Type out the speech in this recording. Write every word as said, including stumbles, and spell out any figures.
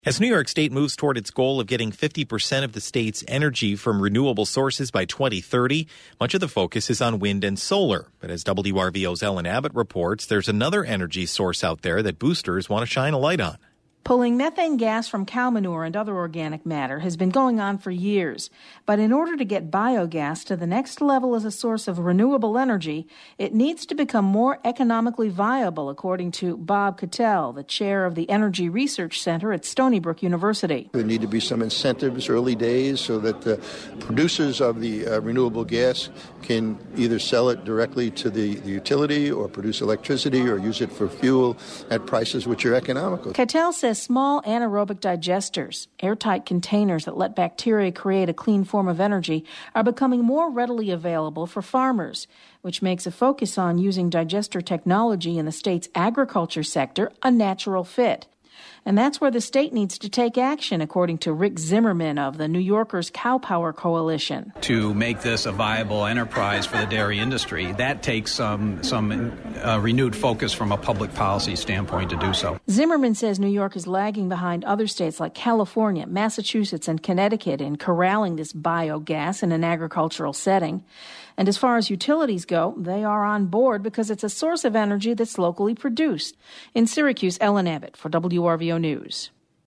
As New York State moves toward its goal of getting fifty percent of the state's energy from renewable sources by twenty thirty, much of the focus is on wind and solar. But as W R V O's Ellen Abbott reports, there's another energy source out there that boosters want to shine a light on. Pulling methane gas from cow manure and other organic matter has been going on for years. But in order to get biogas to the next level as a source of renewable energy, it needs to become more economically viable, according to Bob Cattell, the chair of the Energy Research Center at Stony Brook University. There need to be some incentives early days so that the producers of the uh, renewable gas can either sell it directly to the, the utility or produce electricity or use it for fuel at prices which are economical. Cattell says small anaerobic digesters, airtight containers that let bacteria create a clean form of energy, are becoming more readily available for farmers, which makes a focus on using digester technology in the state's agriculture sector a natural fit. And that's where the state needs to take action, according to Rick Zimmerman of the New Yorkers Cow Power Coalition. To make this a viable enterprise for the dairy industry, that takes some, some uh, renewed focus from a public policy standpoint to do so. Zimmerman says New York is lagging behind other states like California, Massachusetts, and Connecticut in corralling this biogas in an agricultural setting. And as far as utilities go, they are on board because it's a source of energy that's locally produced. In Syracuse, Ellen Abbott for W R V O News.